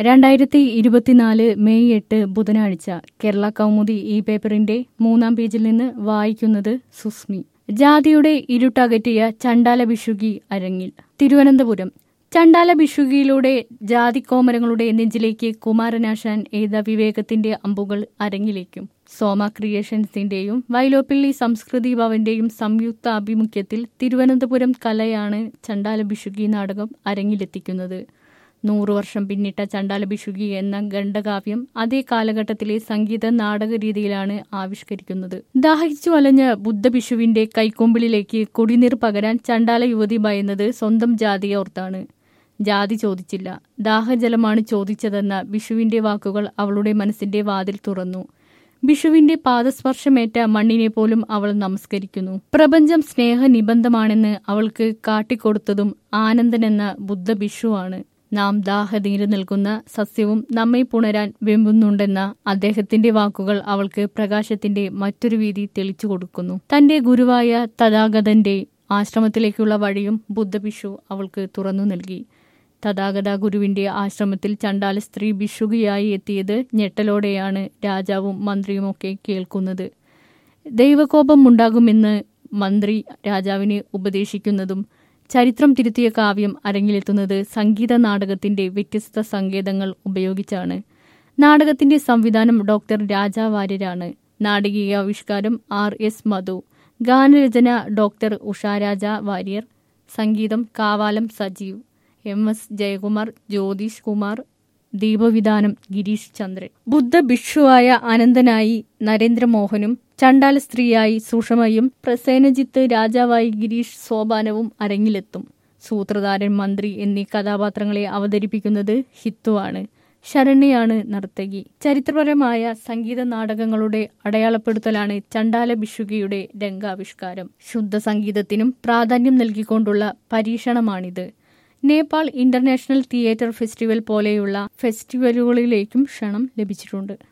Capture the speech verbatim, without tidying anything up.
രണ്ടായിരത്തി ഇരുപത്തിനാല് മെയ് എട്ട് ബുധനാഴ്ച കേരള കൗമുദി ഈ പേപ്പറിന്റെ മൂന്നാം പേജിൽ നിന്ന് വായിക്കുന്നത് സുസ്മി. ജാതിയുടെ ഇരുട്ടകറ്റിയ ചണ്ടാല ഭിഷുകി അരങ്ങിൽ. തിരുവനന്തപുരം. ചണ്ടാല ഭിഷുകിയിലൂടെ ജാതിക്കോമരങ്ങളുടെ നെഞ്ചിലേക്ക് കുമാരനാശാൻ എയ്ത വിവേകത്തിന്റെ അമ്പുകൾ അരങ്ങിലേക്കും. സോമ ക്രിയേഷൻസിന്റെയും വൈലോപ്പിള്ളി സംസ്കൃതി ഭവന്റെയും സംയുക്ത ആഭിമുഖ്യത്തിൽ തിരുവനന്തപുരം കലയാണ് ചണ്ടാല ഭിഷുകി നാടകം അരങ്ങിലെത്തിക്കുന്നത്. നൂറു വർഷം പിന്നിട്ട ചണ്ടാല ഭിഷുകി എന്ന ഖണ്ഡകാവ്യം അതേ കാലഘട്ടത്തിലെ സംഗീത നാടക രീതിയിലാണ് ആവിഷ്കരിക്കുന്നത്. ദാഹിച്ചു വലഞ്ഞ ബുദ്ധഭിഷുവിന്റെ കൈക്കൊമ്പിളിലേക്ക് കുടിനീർ പകരാൻ ചണ്ടാല യുവതി ഭയന്നത് സ്വന്തം ജാതിയെ ഓർത്താണ്. ജാതി ചോദിച്ചില്ല, ദാഹജലമാണ് ചോദിച്ചതെന്ന ഭിഷുവിന്റെ വാക്കുകൾ അവളുടെ മനസ്സിന്റെ വാതിൽ തുറന്നു. ഭിഷുവിന്റെ പാദസ്പർശമേറ്റ മണ്ണിനെ പോലും അവൾ നമസ്കരിക്കുന്നു. പ്രപഞ്ചം സ്നേഹനിബന്ധമാണെന്ന് അവൾക്ക് കാട്ടിക്കൊടുത്തതും ആനന്ദനെന്ന ബുദ്ധഭിഷുവാണ്. നാം ദാഹനീര് നൽകുന്ന സസ്യവും നമ്മെ പുണരാൻ വെമ്പുന്നുണ്ടെന്ന അദ്ദേഹത്തിന്റെ വാക്കുകൾ അവൾക്ക് പ്രകാശത്തിന്റെ മറ്റൊരു വീതി തെളിച്ചു കൊടുക്കുന്നു. തന്റെ ഗുരുവായ തഥാഗതന്റെ ആശ്രമത്തിലേക്കുള്ള വഴിയും ബുദ്ധഭിഷു അവൾക്ക് തുറന്നു നൽകി. തഥാഗത ഗുരുവിന്റെ ആശ്രമത്തിൽ ചണ്ടാല സ്ത്രീ ഭിഷുകിയായി എത്തിയത് ഞെട്ടലോടെയാണ് രാജാവും മന്ത്രിയുമൊക്കെ കേൾക്കുന്നത്. ദൈവകോപം ഉണ്ടാകുമെന്ന് മന്ത്രി രാജാവിനെ ഉപദേശിക്കുന്നതും ചരിത്രം തിരുത്തിയ കാവ്യം അരങ്ങിലെത്തുന്നത് സംഗീത നാടകത്തിന്റെ വ്യത്യസ്ത സങ്കേതങ്ങൾ ഉപയോഗിച്ചാണ്. നാടകത്തിന്റെ സംവിധാനം ഡോക്ടർ രാജാ വാര്യരാണ്. നാടകീയാവിഷ്കാരം ആർ എസ് മധു. ഗാനരചന ഡോക്ടർ ഉഷാരാജ വാര്യർ. സംഗീതം കാവാലം സജീവ്, എം എസ് ജയകുമാർ, ജ്യോതിഷ് കുമാർ. ദീപവിധാനം ഗിരീഷ് ചന്ദ്രൻ. ബുദ്ധഭിക്ഷുവായ അനന്തനായി നരേന്ദ്രമോഹനും ചണ്ടാല സ്ത്രീയായി സുഷമയും പ്രസേനജിത്ത് രാജാവായി ഗിരീഷ് സോപാനവും അരങ്ങിലെത്തും. സൂത്രധാരൻ, മന്ത്രി എന്നീ കഥാപാത്രങ്ങളെ അവതരിപ്പിക്കുന്നത് ഹിത്തുവാണ്. ശരണ്യയാണ് നർത്തകി. ചരിത്രപരമായ സംഗീത നാടകങ്ങളുടെ അടയാളപ്പെടുത്തലാണ് ചണ്ടാല ഭിഷുകിയുടെ രംഗാവിഷ്കാരം. ശുദ്ധ സംഗീതത്തിനും പ്രാധാന്യം നൽകിക്കൊണ്ടുള്ള പരീക്ഷണമാണിത്. നേപ്പാൾ ഇന്റർനാഷണൽ തിയേറ്റർ ഫെസ്റ്റിവൽ പോലെയുള്ള ഫെസ്റ്റിവലുകളിലേക്കും ക്ഷണം ലഭിച്ചിട്ടുണ്ട്.